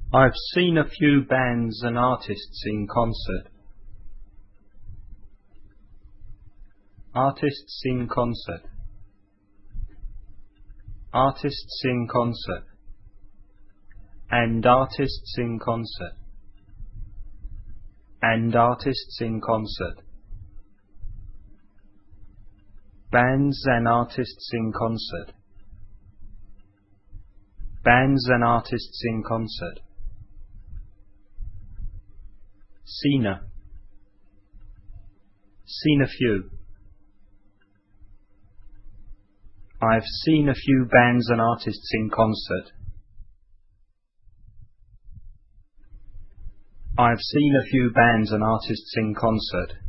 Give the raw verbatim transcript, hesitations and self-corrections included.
I've seen a few bands and artists in concert. Artists in concert. Artists in concert. And artists in concert. And artists in concert. Bands and artists in concert. Bands and artists in concert. Seen a. Seen a few. I've seen a few bands and artists in concert. I've seen a few bands and artists in concert.